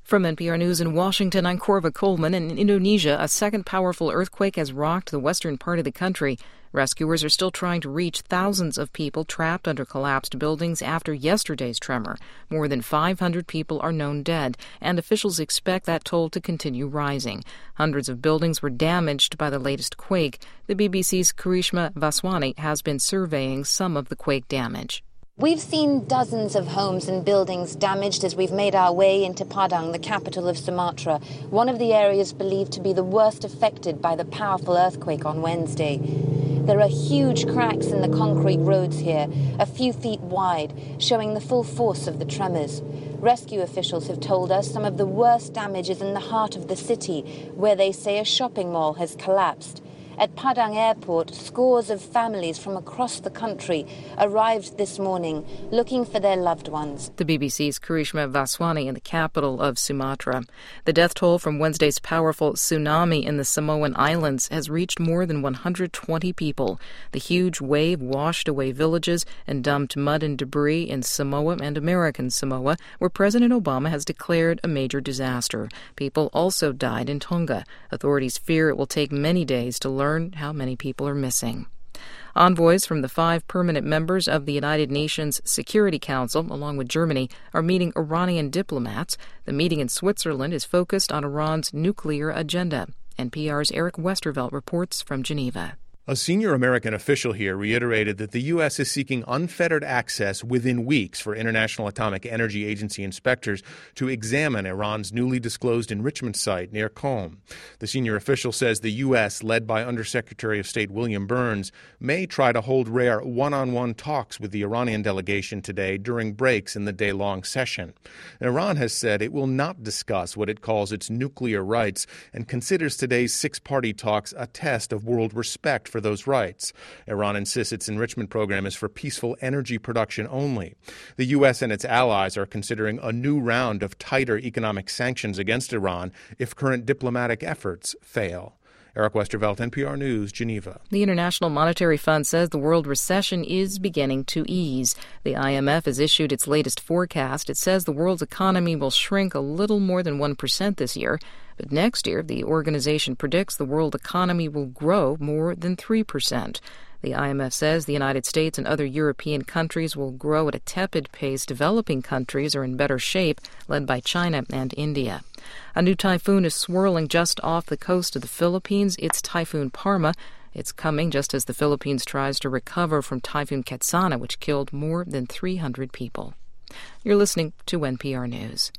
From NPR News in Washington, I'm Corva Coleman. In Indonesia, a second powerful earthquake has rocked the western part of the country. Rescuers are still trying to reach thousands of people trapped under collapsed buildings after yesterday's tremor. More than 500 people are known dead, and officials expect that toll to continue rising. Hundreds of buildings were damaged by the latest quake. The BBC's Karishma Vaswani has been surveying some of the quake damage. We've seen dozens of homes and buildings damaged as we've made our way into Padang, the capital of Sumatra, one of the areas believed to be the worst affected by the powerful earthquake on Wednesday. There are huge cracks in the concrete roads here, a few feet wide, showing the full force of the tremors. Rescue officials have told us some of the worst damage is in the heart of the city, where they say a shopping mall has collapsed. At Padang Airport, scores of families from across the country arrived this morning looking for their loved ones. The BBC's Karishma Vaswani in the capital of Sumatra. The death toll from Wednesday's powerful tsunami in the Samoan Islands has reached more than 120 people. The huge wave washed away villages and dumped mud and debris in Samoa and American Samoa, where President Obama has declared a major disaster. People also died in Tonga. Authorities fear it will take many days to learn how many people are missing. Envoys from the 5 permanent members of the United Nations Security Council, along with Germany, are meeting Iranian diplomats. The meeting in Switzerland is focused on Iran's nuclear agenda. NPR's Eric Westervelt reports from Geneva. A senior American official here reiterated that the U.S. is seeking unfettered access within weeks for International Atomic Energy Agency inspectors to examine Iran's newly disclosed enrichment site near Qom. The senior official says the U.S., led by Undersecretary of State William Burns, may try to hold rare one-on-one talks with the Iranian delegation today during breaks in the day-long session. Iran has said it will not discuss what it calls its nuclear rights and considers today's 6-party talks a test of world respect for those rights. Iran insists its enrichment program is for peaceful energy production only. The U.S. and its allies are considering a new round of tighter economic sanctions against Iran if current diplomatic efforts fail. Eric Westervelt, NPR News, Geneva. The International Monetary Fund says the world recession is beginning to ease. The IMF has issued its latest forecast. It says the world's economy will shrink a little more than 1% this year. But next year, the organization predicts the world economy will grow more than 3%. The IMF says the United States and other European countries will grow at a tepid pace. Developing countries are in better shape, led by China and India. A new typhoon is swirling just off the coast of the Philippines. It's Typhoon Parma. It's coming just as the Philippines tries to recover from Typhoon Ketsana, which killed more than 300 people. You're listening to NPR News.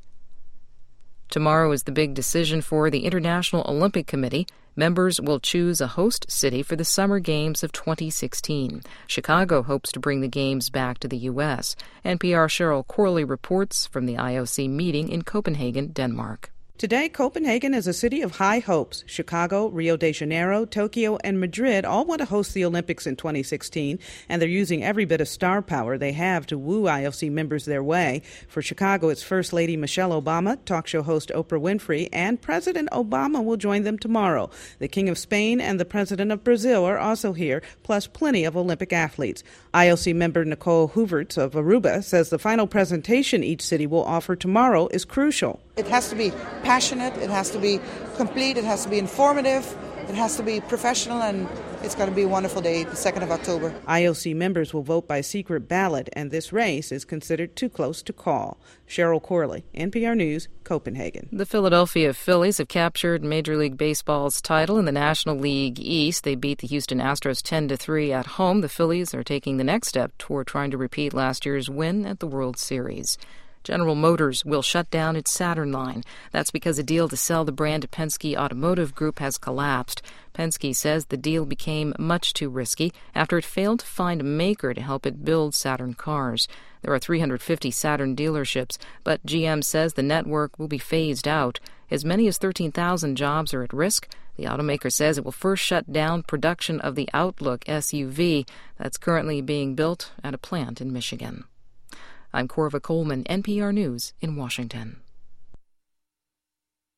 Tomorrow is the big decision for the International Olympic Committee. Members will choose a host city for the Summer Games of 2016. Chicago hopes to bring the Games back to the U.S. NPR Cheryl Corley reports from the IOC meeting in Copenhagen, Denmark. Today, Copenhagen is a city of high hopes. Chicago, Rio de Janeiro, Tokyo, and Madrid all want to host the Olympics in 2016, and they're using every bit of star power they have to woo IOC members their way. For Chicago, it's First Lady Michelle Obama, talk show host Oprah Winfrey, and President Obama will join them tomorrow. The King of Spain and the President of Brazil are also here, plus plenty of Olympic athletes. IOC member Nicole Hooverts of Aruba says the final presentation each city will offer tomorrow is crucial. It has to be passionate, it has to be complete, it has to be informative, it has to be professional, and it's going to be a wonderful day, the 2nd of October. IOC members will vote by secret ballot, and this race is considered too close to call. Cheryl Corley, NPR News, Copenhagen. The Philadelphia Phillies have captured Major League Baseball's title in the National League East. They beat the Houston Astros 10-3 at home. The Phillies are taking the next step toward trying to repeat last year's win at the World Series. General Motors will shut down its Saturn line. That's because a deal to sell the brand to Penske Automotive Group has collapsed. Penske says the deal became much too risky after it failed to find a maker to help it build Saturn cars. There are 350 Saturn dealerships, but GM says the network will be phased out. As many as 13,000 jobs are at risk. The automaker says it will first shut down production of the Outlook SUV that's currently being built at a plant in Michigan. I'm Corva Coleman, NPR News in Washington.